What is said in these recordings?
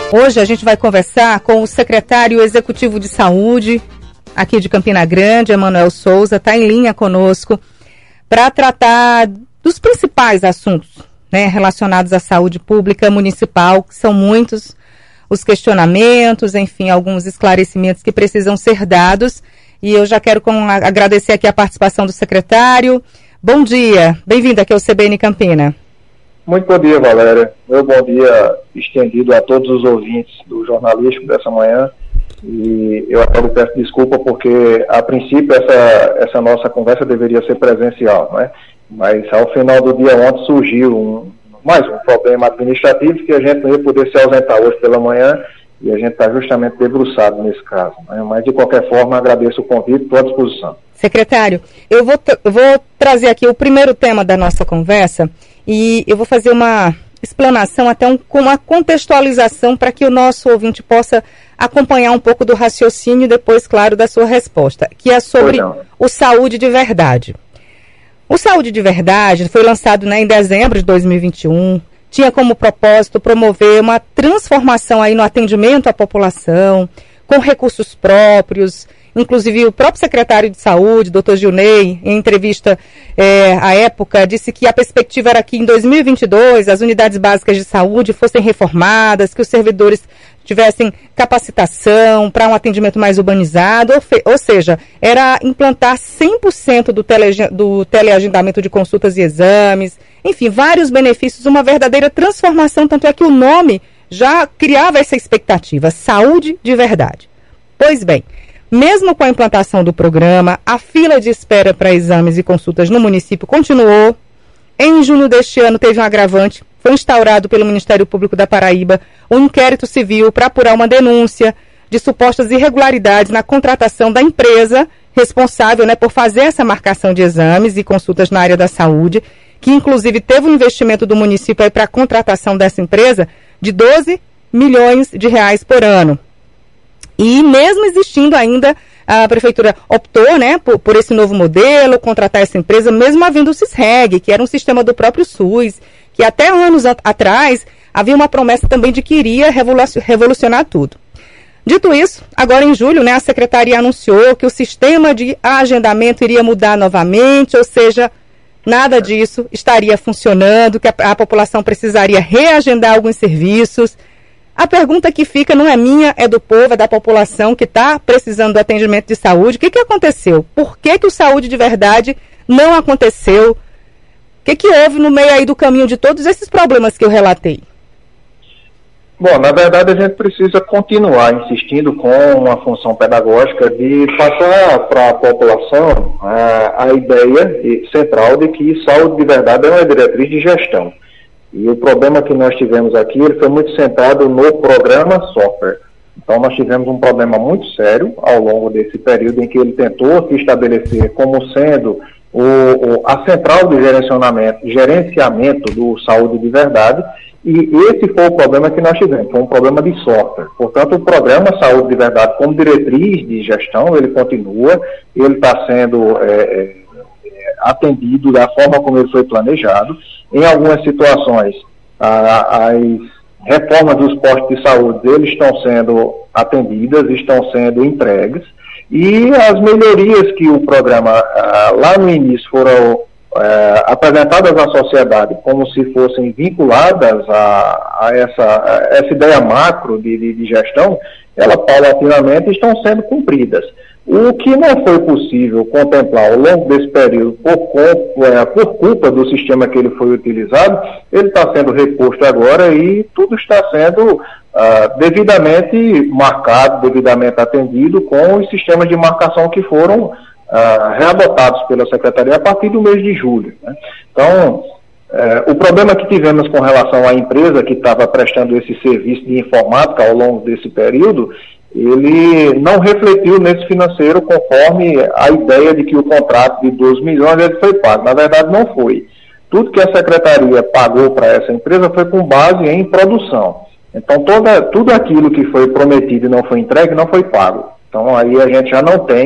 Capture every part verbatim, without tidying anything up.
Hoje a gente vai conversar com o secretário executivo de saúde aqui de Campina Grande, Emanuel Souza, está em linha conosco para tratar dos principais assuntos, né, relacionados à saúde pública municipal, que são muitos os questionamentos, enfim, alguns esclarecimentos que precisam ser dados. E eu já quero com, agradecer aqui a participação do secretário. Bom dia, bem-vindo aqui ao C B N Campina. Muito bom dia, Valéria. Meu bom dia estendido a todos os ouvintes do jornalístico dessa manhã. E eu até peço desculpa porque, a princípio, essa, essa nossa conversa deveria ser presencial, né? Mas ao final do dia ontem surgiu um, mais um problema administrativo que a gente não ia poder se ausentar hoje pela manhã e a gente está justamente debruçado nesse caso, né? Mas, de qualquer forma, agradeço o convite, estou à disposição. Secretário, eu vou, eu vou trazer aqui o primeiro tema da nossa conversa e eu vou fazer uma explanação, até um, com uma contextualização para que o nosso ouvinte possa acompanhar um pouco do raciocínio e depois, claro, da sua resposta, que é sobre o Saúde de Verdade. O Saúde de Verdade foi lançado, né, em dezembro de dois mil e vinte e um, tinha como propósito promover uma transformação aí no atendimento à população, com recursos próprios. Inclusive, o próprio secretário de Saúde, doutor Gilney, em entrevista é, à época, disse que a perspectiva era que em dois mil e vinte e dois as unidades básicas de saúde fossem reformadas, que os servidores tivessem capacitação para um atendimento mais urbanizado, ou, fe, ou seja, era implantar cem por cento do, tele, do teleagendamento de consultas e exames, enfim, vários benefícios, uma verdadeira transformação, tanto é que o nome já criava essa expectativa, Saúde de Verdade. Pois bem, mesmo com a implantação do programa, a fila de espera para exames e consultas no município continuou. Em junho deste ano teve um agravante, foi instaurado pelo Ministério Público da Paraíba um inquérito civil para apurar uma denúncia de supostas irregularidades na contratação da empresa responsável, né, por fazer essa marcação de exames e consultas na área da saúde, que inclusive teve um investimento do município para a contratação dessa empresa de doze milhões de reais por ano. E mesmo existindo ainda, a prefeitura optou, né, por, por esse novo modelo, contratar essa empresa, mesmo havendo o SISREG, que era um sistema do próprio SUS, que até anos a, atrás havia uma promessa também de que iria revolucionar tudo. Dito isso, agora em julho, né, a secretaria anunciou que o sistema de agendamento iria mudar novamente, ou seja, nada disso estaria funcionando, que a, a população precisaria reagendar alguns serviços. A pergunta que fica não é minha, é do povo, é da população que está precisando do atendimento de saúde. O que, que aconteceu? Por que, que o Saúde de Verdade não aconteceu? O que, que houve no meio aí do caminho de todos esses problemas que eu relatei? Bom, na verdade a gente precisa continuar insistindo com uma função pedagógica de passar para a população a, a ideia central de que saúde de verdade é uma diretriz de gestão. E o problema que nós tivemos aqui, ele foi muito centrado no programa software. Então nós tivemos um problema muito sério ao longo desse período em que ele tentou se estabelecer como sendo o, o, a central de gerenciamento, gerenciamento do Saúde de Verdade, e esse foi o problema que nós tivemos, foi um problema de software. Portanto, o programa Saúde de Verdade, como diretriz de gestão, ele continua, ele está sendo é, é, atendido da forma como ele foi planejado. Em algumas situações, a, as reformas dos postos de saúde, eles estão sendo atendidas, estão sendo entregues, e as melhorias que o programa, a, lá no início, foram é, apresentadas à sociedade como se fossem vinculadas a, a, essa, a essa ideia macro de, de, de gestão, elas paulatinamente estão sendo cumpridas. O que não foi possível contemplar ao longo desse período por, é, por culpa do sistema que ele foi utilizado, ele está sendo reposto agora e tudo está sendo ah, devidamente marcado, devidamente atendido com os sistemas de marcação que foram ah, readotados pela Secretaria a partir do mês de julho, né? Então, é, o problema que tivemos com relação à empresa que estava prestando esse serviço de informática ao longo desse período, ele não refletiu nesse financeiro conforme a ideia de que o contrato de doze milhões ele foi pago. Na verdade, não foi. Tudo que a Secretaria pagou para essa empresa foi com base em produção. Então, toda, tudo aquilo que foi prometido e não foi entregue, não foi pago. Então, aí a gente já não tem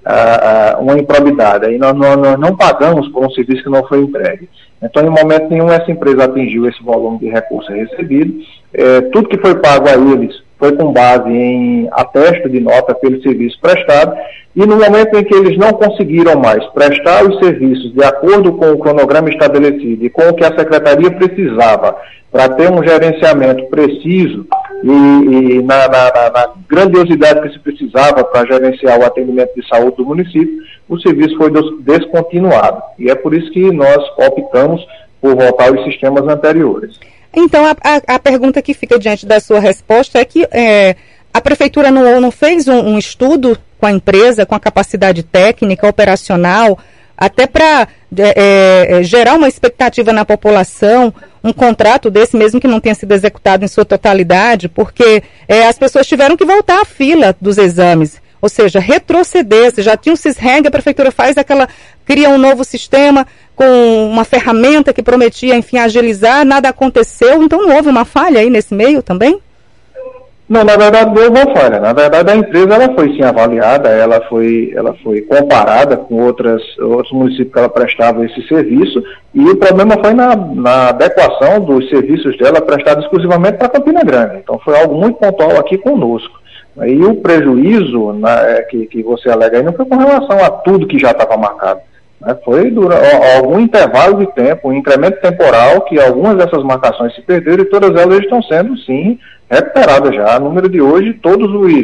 ah, uma improbidade, aí nós, nós, nós não pagamos por um serviço que não foi entregue. Então, em momento nenhum, essa empresa atingiu esse volume de recursos recebido. É, tudo que foi pago a eles foi com base em atesto de nota pelo serviço prestado, e no momento em que eles não conseguiram mais prestar os serviços de acordo com o cronograma estabelecido e com o que a Secretaria precisava para ter um gerenciamento preciso e, e na, na, na grandiosidade que se precisava para gerenciar o atendimento de saúde do município, o serviço foi descontinuado. E é por isso que nós optamos por voltar aos sistemas anteriores. Então, a, a, a pergunta que fica diante da sua resposta é que é, a Prefeitura não, não fez um, um estudo com a empresa, com a capacidade técnica, operacional, até para é, é, gerar uma expectativa na população, um contrato desse, mesmo que não tenha sido executado em sua totalidade, porque é, as pessoas tiveram que voltar à fila dos exames, ou seja, retroceder. Se já tinha um CISREG, a Prefeitura faz aquela, cria um novo sistema com uma ferramenta que prometia, enfim, agilizar, nada aconteceu, então não houve uma falha aí nesse meio também? Não, na verdade não houve uma falha. Na verdade a empresa ela foi sim avaliada, ela foi, ela foi comparada com outras, outros municípios que ela prestava esse serviço, e o problema foi na, na adequação dos serviços dela prestados exclusivamente para Campina Grande. Então foi algo muito pontual aqui conosco. E o prejuízo na, que, que você alega aí não foi com relação a tudo que já estava marcado. Né? Foi durante algum intervalo de tempo, um incremento temporal, que algumas dessas marcações se perderam e todas elas estão sendo, sim, recuperadas já. O número de hoje, todos os,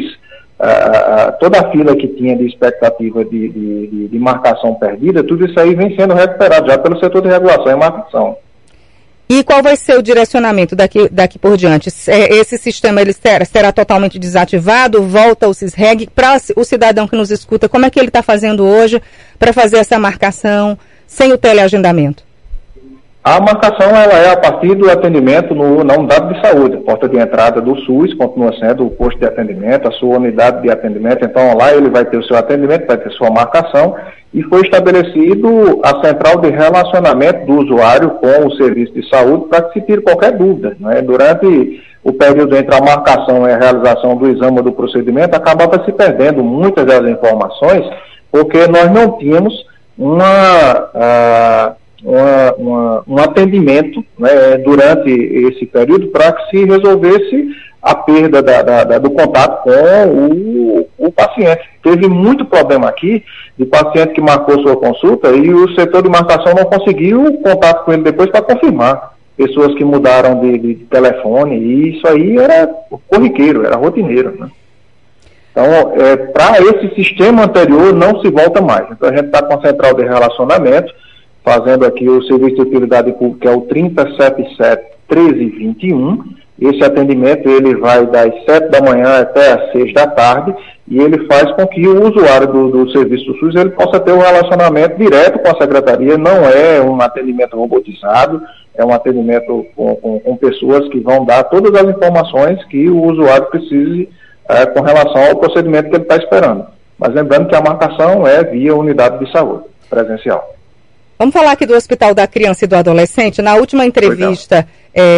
uh, toda a fila que tinha de expectativa de, de, de, de marcação perdida, tudo isso aí vem sendo recuperado já pelo setor de regulação e marcação. E qual vai ser o direcionamento daqui, daqui por diante? Esse sistema ele será, será totalmente desativado? Volta ao CISREG? Para o cidadão que nos escuta, como é que ele está fazendo hoje para fazer essa marcação sem o teleagendamento? A marcação ela é a partir do atendimento no, na unidade de saúde. A porta de entrada do SUS continua sendo o posto de atendimento, a sua unidade de atendimento. Então lá ele vai ter o seu atendimento, vai ter sua marcação, e foi estabelecido a central de relacionamento do usuário com o serviço de saúde para que se tire qualquer dúvida. Né? Durante o período entre a marcação e a realização do exame ou do procedimento, acabava se perdendo muitas das informações, porque nós não tínhamos uma... Uh, Uma, uma, um atendimento, né, durante esse período para que se resolvesse a perda da, da, da, do contato com o, o paciente. Teve muito problema aqui de paciente que marcou sua consulta e o setor de marcação não conseguiu contato com ele depois para confirmar. Pessoas que mudaram de, de, de telefone, e isso aí era corriqueiro, era rotineiro, né? Então, é, para esse sistema anterior não se volta mais. Então a gente está com a central de relacionamento, fazendo aqui o serviço de utilidade pública, que é o trinta e setenta e sete, treze e vinte e um. Esse atendimento ele vai das sete da manhã até as seis da tarde, e ele faz com que o usuário do, do serviço do SUS ele possa ter um relacionamento direto com a secretaria. Não é um atendimento robotizado, é um atendimento com, com, com pessoas que vão dar todas as informações que o usuário precise é, com relação ao procedimento que ele está esperando. Mas lembrando que a marcação é via unidade de saúde presencial. Vamos falar aqui do Hospital da Criança e do Adolescente. Na última entrevista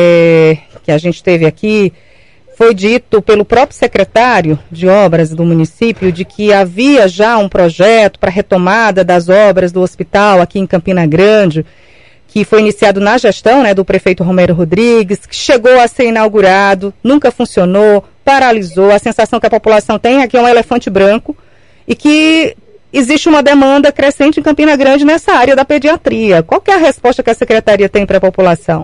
é, que a gente teve aqui, foi dito pelo próprio secretário de obras do município de que havia já um projeto para retomada das obras do hospital aqui em Campina Grande, que foi iniciado na gestão, né, do prefeito Romero Rodrigues, que chegou a ser inaugurado, nunca funcionou, paralisou. A sensação que a população tem é que é um elefante branco e que existe uma demanda crescente em Campina Grande nessa área da pediatria. Qual que é a resposta que a secretaria tem para a população?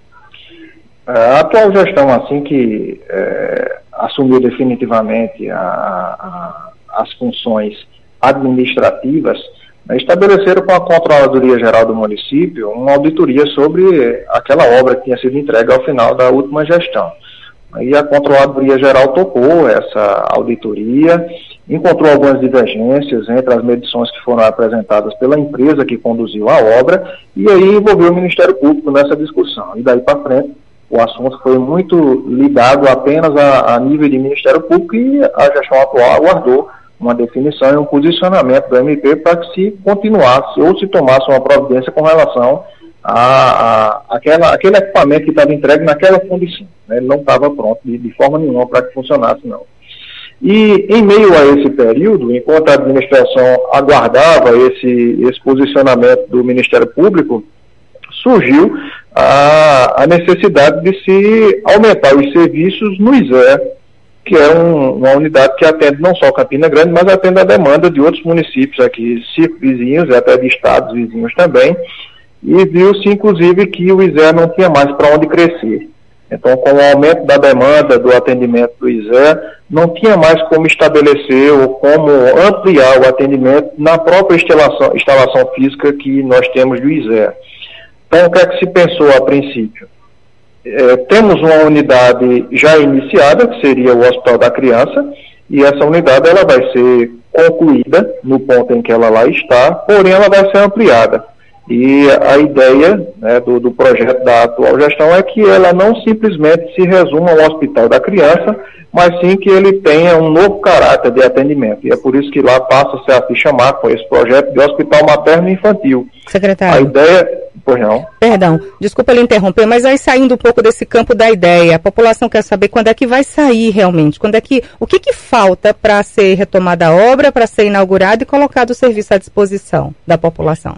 A atual gestão, assim que é, assumiu definitivamente a, a, as funções administrativas, né, estabeleceram com a Controladoria Geral do município uma auditoria sobre aquela obra que tinha sido entregue ao final da última gestão. E a Controladoria Geral tocou essa auditoria, encontrou algumas divergências entre as medições que foram apresentadas pela empresa que conduziu a obra, e aí envolveu o Ministério Público nessa discussão. E daí para frente, o assunto foi muito ligado apenas a, a nível de Ministério Público, e a gestão atual aguardou uma definição e um posicionamento do M P para que se continuasse ou se tomasse uma providência com relação a, a aquela, aquele equipamento que estava entregue naquela condição. Né? Ele não estava pronto de, de forma nenhuma para que funcionasse, não. E, em meio a esse período, enquanto a administração aguardava esse, esse posicionamento do Ministério Público, surgiu a, a necessidade de se aumentar os serviços no I Z E, que é um, uma unidade que atende não só Campina Grande, mas atende a demanda de outros municípios aqui, vizinhos, e até de estados vizinhos também, e viu-se, inclusive, que o I Z E não tinha mais para onde crescer. Então, com o aumento da demanda do atendimento do I Z E, não tinha mais como estabelecer ou como ampliar o atendimento na própria instalação, instalação física que nós temos do I Z E. Então, o que é que se pensou a princípio? É, temos uma unidade já iniciada, que seria o Hospital da Criança, e essa unidade ela vai ser concluída no ponto em que ela lá está, porém ela vai ser ampliada. E a ideia, né, do, do projeto da atual gestão é que ela não simplesmente se resuma ao Hospital da Criança, mas sim que ele tenha um novo caráter de atendimento. E é por isso que lá passa-se a se chamar com esse projeto de Hospital Materno e Infantil. Secretário. A ideia... Pois não. Perdão, desculpa lhe interromper, mas aí saindo um pouco desse campo da ideia, a população quer saber quando é que vai sair realmente, quando é que, o que, que falta para ser retomada a obra, para ser inaugurada e colocado o serviço à disposição da população?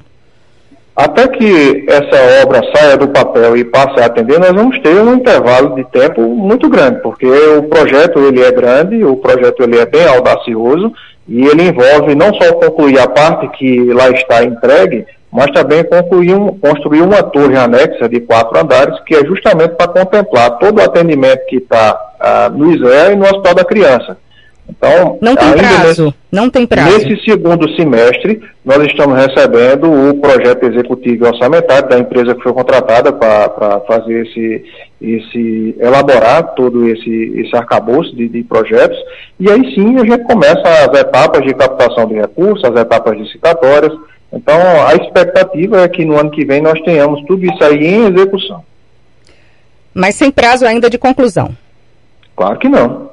Até que essa obra saia do papel e passe a atender, nós vamos ter um intervalo de tempo muito grande, porque o projeto ele é grande, o projeto ele é bem audacioso e ele envolve não só concluir a parte que lá está entregue, mas também concluir um, construir uma torre anexa de quatro andares, que é justamente para contemplar todo o atendimento que está ah, no I Z E e no Hospital da Criança. Então, não tem prazo, nesse, não tem prazo. Nesse segundo semestre, nós estamos recebendo o projeto executivo e orçamentário da empresa que foi contratada para fazer esse, esse, elaborar todo esse, esse arcabouço de, de projetos, e aí sim a gente começa as etapas de captação de recursos, as etapas licitatórias. Então, a expectativa é que no ano que vem nós tenhamos tudo isso aí em execução. Mas sem prazo ainda de conclusão? Claro que não.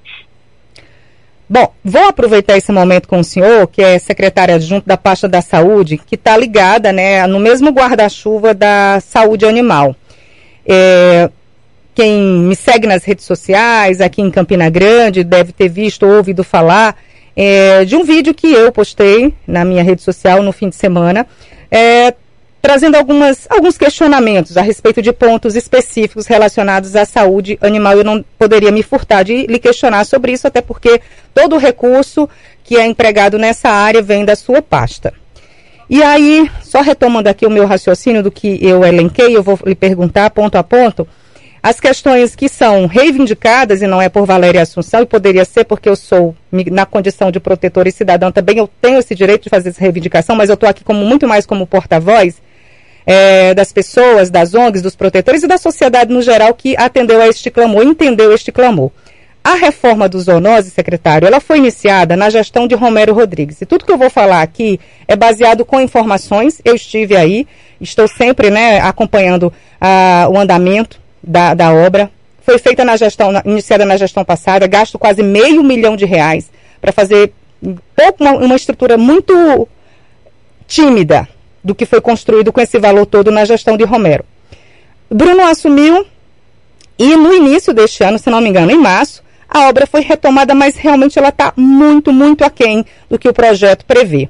Bom, vou aproveitar esse momento com o senhor, que é secretária adjunta da pasta da saúde, que está ligada, né, no mesmo guarda-chuva da saúde animal. É, quem me segue nas redes sociais, aqui em Campina Grande, deve ter visto ou ouvido falar é, de um vídeo que eu postei na minha rede social no fim de semana, é, trazendo algumas, alguns questionamentos a respeito de pontos específicos relacionados à saúde animal. Eu não poderia me furtar de lhe questionar sobre isso, até porque todo o recurso que é empregado nessa área vem da sua pasta. E aí, só retomando aqui o meu raciocínio do que eu elenquei, eu vou lhe perguntar ponto a ponto, as questões que são reivindicadas, e não é por Valéria Assunção, e poderia ser porque eu sou, na condição de protetora e cidadã também, eu tenho esse direito de fazer essa reivindicação, mas eu estou aqui como, muito mais como porta-voz, É, das pessoas, das O N Gs, dos protetores e da sociedade no geral que atendeu a este clamor, entendeu este clamor. A reforma dos zoonoses, secretário, ela foi iniciada na gestão de Romero Rodrigues. E tudo que eu vou falar aqui é baseado com informações. Eu estive aí, estou sempre, né, acompanhando ah, o andamento da, da obra. Foi feita na gestão, na, iniciada na gestão passada, gasto quase meio milhão de reais para fazer pouco, uma, uma estrutura muito tímida do que foi construído com esse valor todo na gestão de Romero. Bruno assumiu e no início deste ano, se não me engano, em março, a obra foi retomada, mas realmente ela está muito, muito aquém do que o projeto prevê.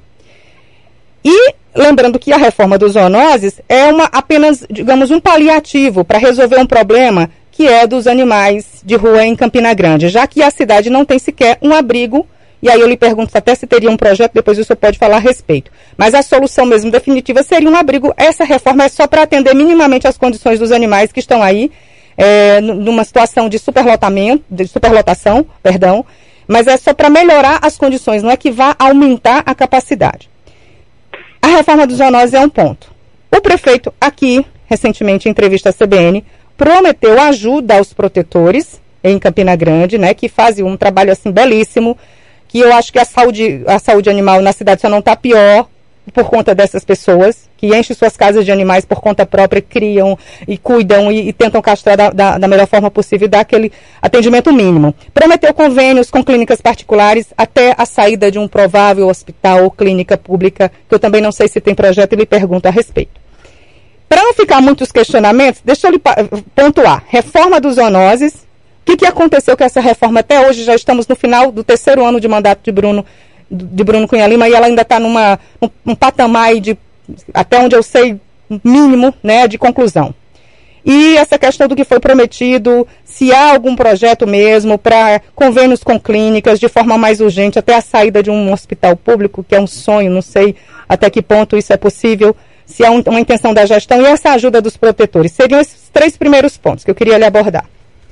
E lembrando que a reforma dos zoonoses é uma, apenas, digamos, um paliativo para resolver um problema que é dos animais de rua em Campina Grande, já que a cidade não tem sequer um abrigo. E aí eu lhe pergunto até se teria um projeto, depois o senhor pode falar a respeito. Mas a solução mesmo definitiva seria um abrigo. Essa reforma é só para atender minimamente as condições dos animais que estão aí, é, numa situação de superlotamento, de superlotação, perdão, mas é só para melhorar as condições, não é que vá aumentar a capacidade. A reforma dos zoonoses é um ponto. O prefeito aqui, recentemente em entrevista à C B N, prometeu ajuda aos protetores em Campina Grande, né, que fazem um trabalho assim belíssimo, que eu acho que a saúde, a saúde animal na cidade só não está pior por conta dessas pessoas que enchem suas casas de animais por conta própria, criam e cuidam e, e tentam castrar da, da, da melhor forma possível e dar aquele atendimento mínimo. Prometeu convênios com clínicas particulares até a saída de um provável hospital ou clínica pública, que eu também não sei se tem projeto e lhe pergunto a respeito. Para não ficar muitos questionamentos, deixa eu lhe pontuar. Reforma dos zoonoses, que, que aconteceu com essa reforma até hoje? Já estamos no final do terceiro ano de mandato de Bruno, de Bruno Cunha Lima, e ela ainda está numa um, um patamar de, até onde eu sei, mínimo, né, de conclusão. E essa questão do que foi prometido, se há algum projeto mesmo para convênios com clínicas de forma mais urgente, até a saída de um hospital público, que é um sonho, não sei até que ponto isso é possível, se há um, uma intenção da gestão e essa ajuda dos protetores. Seriam esses três primeiros pontos que eu queria lhe abordar.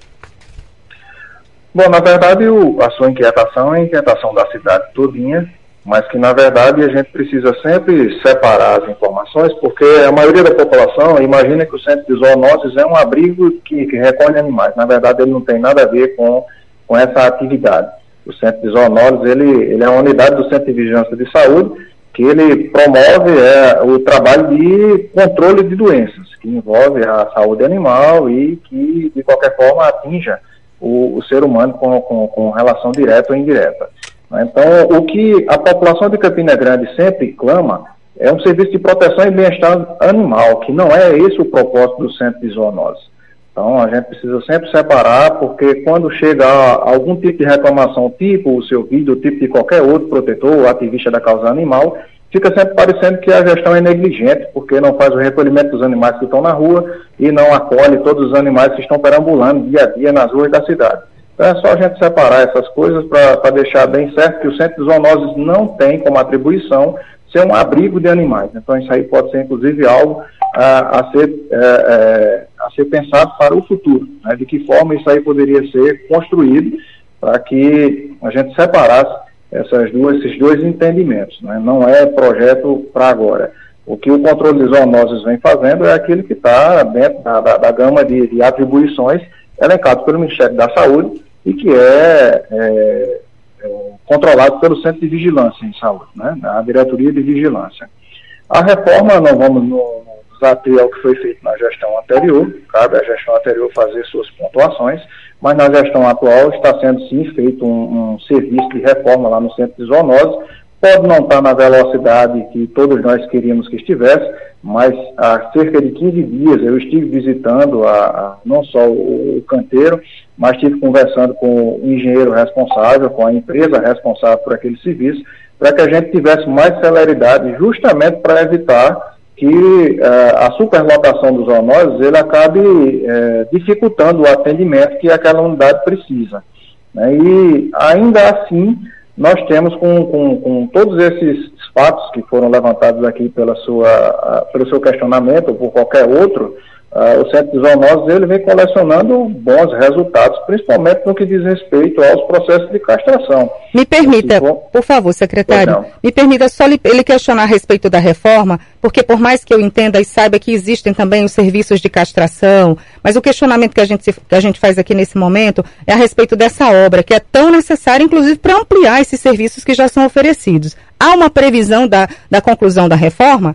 Bom, na verdade, o, a sua inquietação é a inquietação da cidade todinha, mas que, na verdade, a gente precisa sempre separar as informações, porque a maioria da população imagina que o Centro de Zoonoses é um abrigo que, que recolhe animais. Na verdade, ele não tem nada a ver com, com essa atividade. O Centro de Zoonoses, ele, ele é uma unidade do Centro de Vigilância de Saúde, que ele promove é, o trabalho de controle de doenças, que envolve a saúde animal e que, de qualquer forma, atinja o, o ser humano com, com, com relação direta ou indireta. Então, o que a população de Campina Grande sempre clama é um serviço de proteção e bem-estar animal, que não é esse o propósito do Centro de Zoonoses. Então, a gente precisa sempre separar, porque quando chega a algum tipo de reclamação, tipo o seu vídeo, tipo de qualquer outro protetor ou ativista da causa animal, fica sempre parecendo que a gestão é negligente, porque não faz o recolhimento dos animais que estão na rua e não acolhe todos os animais que estão perambulando dia a dia nas ruas da cidade. Então é só a gente separar essas coisas para deixar bem certo que o Centro de Zoonoses não tem como atribuição ser um abrigo de animais. Então isso aí pode ser inclusive algo a, a, ser, é, é, a ser pensado para o futuro, né? De que forma isso aí poderia ser construído para que a gente separasse essas duas, esses dois entendimentos, né? Não é projeto para agora. O que o controle de zoonoses vem fazendo é aquilo que está dentro da, da, da gama de, de atribuições elencadas pelo Ministério da Saúde e que é, é, é controlado pelo Centro de Vigilância em Saúde, né? A Diretoria de Vigilância. A reforma, não vamos nos ater ao que foi feito na gestão anterior, cabe à gestão anterior fazer suas pontuações, mas na gestão atual está sendo sim feito um, um serviço de reforma lá no Centro de Zoonoses. Pode não estar na velocidade que todos nós queríamos que estivesse, mas há cerca de quinze dias eu estive visitando a, a, não só o, o canteiro, mas estive conversando com o engenheiro responsável, com a empresa responsável por aquele serviço, para que a gente tivesse mais celeridade, justamente para evitar que uh, a superlotação dos zoonoses ele acabe uh, dificultando o atendimento que aquela unidade precisa, né? E ainda assim nós temos com, com, com todos esses fatos que foram levantados aqui pela sua, uh, pelo seu questionamento ou por qualquer outro, uh, o Centro de Zoonoses ele vem colecionando bons resultados, principalmente no que diz respeito aos processos de castração. Me permita, for... por favor, secretário, me permita só lhe, ele questionar a respeito da reforma, porque por mais que eu entenda e saiba que existem também os serviços de castração, mas o questionamento que a gente, que a gente faz aqui nesse momento é a respeito dessa obra, que é tão necessária, inclusive, para ampliar esses serviços que já são oferecidos. Há uma previsão da, da conclusão da reforma?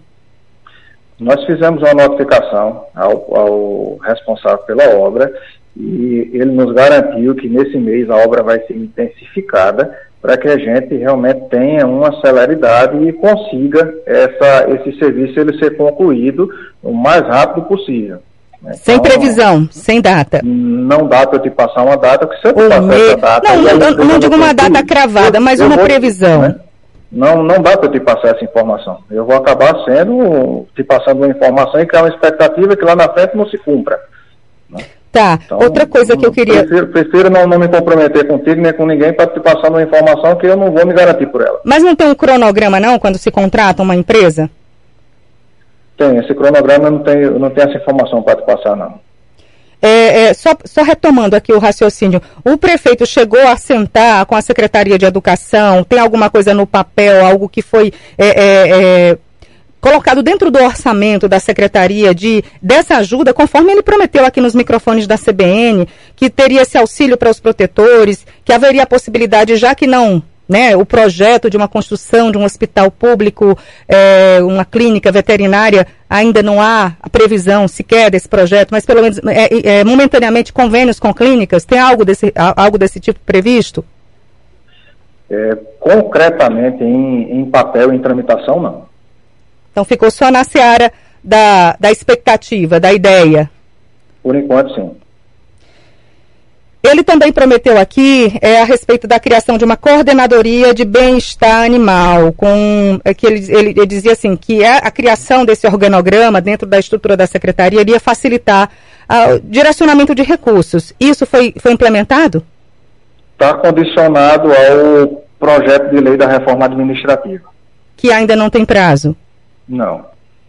Nós fizemos uma notificação ao, ao responsável pela obra e ele nos garantiu que nesse mês a obra vai ser intensificada para que a gente realmente tenha uma celeridade e consiga essa, esse serviço ele ser concluído o mais rápido possível. Então, sem previsão, sem data. Não dá para eu te passar uma data, que se eu te passar me... essa data... Não, eu, eu não digo uma data cravada, mas uma vou, previsão. Né? Não, não dá para eu te passar essa informação. Eu vou acabar sendo, te passando uma informação e criar uma expectativa que lá na frente não se cumpra. Né? Tá, então, outra coisa que eu queria... Prefiro, prefiro não, não me comprometer contigo nem com ninguém para te passar uma informação que eu não vou me garantir por ela. Mas não tem um cronograma não, quando se contrata uma empresa? Tem, esse cronograma não tem, não tem essa informação para te passar não. É, é, só, só retomando aqui o raciocínio, o prefeito chegou a sentar com a Secretaria de Educação, tem alguma coisa no papel, algo que foi é, é, é, colocado dentro do orçamento da Secretaria de, dessa ajuda, conforme ele prometeu aqui nos microfones da C B N, que teria esse auxílio para os protetores, que haveria a possibilidade, já que não... Né, o projeto de uma construção de um hospital público, é, uma clínica veterinária, ainda não há a previsão sequer desse projeto, mas pelo menos é, é, momentaneamente convênios com clínicas, tem algo desse, algo desse tipo previsto? É, concretamente em, em papel, em tramitação, não. Então ficou só na seara da, da expectativa, da ideia? Por enquanto, sim. ele também prometeu aqui é, a respeito da criação de uma coordenadoria de bem-estar animal, com é, que ele, ele, ele dizia assim, que a, a criação desse organograma dentro da estrutura da secretaria iria facilitar o direcionamento de recursos. Isso foi, foi implementado? Está condicionado ao projeto de lei da reforma administrativa. Que ainda não tem prazo? Não.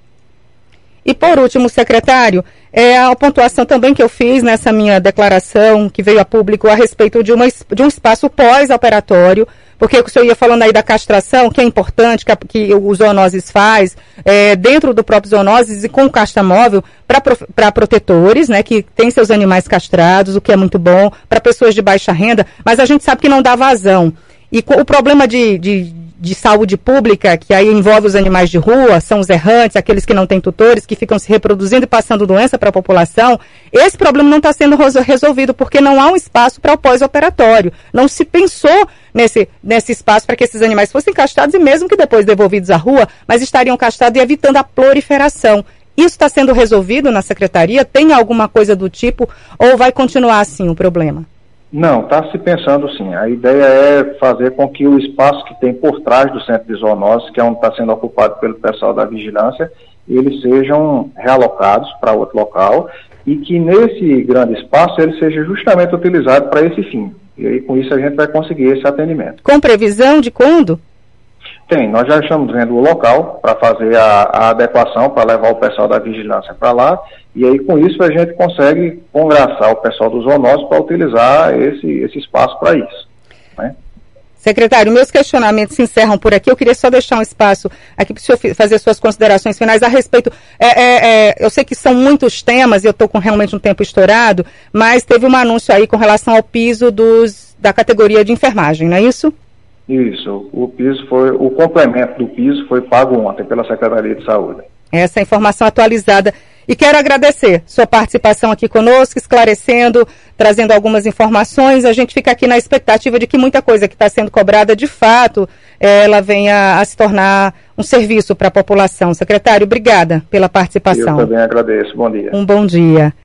E por último, secretário, é a pontuação também que eu fiz nessa minha declaração, que veio a público a respeito de, uma, de um espaço pós-operatório, porque o senhor ia falando aí da castração, que é importante, que, a, que o zoonoses faz, é, dentro do próprio zoonoses e com casta móvel, para protetores, né, que tem seus animais castrados, o que é muito bom, para pessoas de baixa renda, mas a gente sabe que não dá vazão. E o problema de, de, de saúde pública, que aí envolve os animais de rua, são os errantes, aqueles que não têm tutores, que ficam se reproduzindo e passando doença para a população, esse problema não está sendo resolvido, porque não há um espaço para o pós-operatório. Não se pensou nesse, nesse espaço para que esses animais fossem castrados e mesmo que depois devolvidos à rua, mas estariam castrados e evitando a proliferação. Isso está sendo resolvido na secretaria? Tem alguma coisa do tipo ou vai continuar assim o problema? Não, está se pensando sim. A ideia é fazer com que o espaço que tem por trás do centro de zoonoses, que é onde está sendo ocupado pelo pessoal da vigilância, eles sejam realocados para outro local e que nesse grande espaço ele seja justamente utilizado para esse fim. E aí com isso a gente vai conseguir esse atendimento. Com previsão de quando? Tem, nós já estamos vendo o local para fazer a, a adequação, para levar o pessoal da vigilância para lá, e aí com isso a gente consegue congraçar o pessoal dos zoonoses para utilizar esse, esse espaço para isso, né? Secretário, meus questionamentos se encerram por aqui. Eu queria só deixar um espaço aqui para o senhor fazer suas considerações finais a respeito. É, é, é, eu sei que são muitos temas e eu estou com realmente um tempo estourado, mas teve um anúncio aí com relação ao piso dos, da categoria de enfermagem, não é isso? Isso, o piso foi, o complemento do piso foi pago ontem pela Secretaria de Saúde. Essa informação atualizada. E quero agradecer sua participação aqui conosco, esclarecendo, trazendo algumas informações. A gente fica aqui na expectativa de que muita coisa que está sendo cobrada, de fato, ela venha a se tornar um serviço para a população. Secretário, obrigada pela participação. Eu também agradeço. Bom dia. Um bom dia.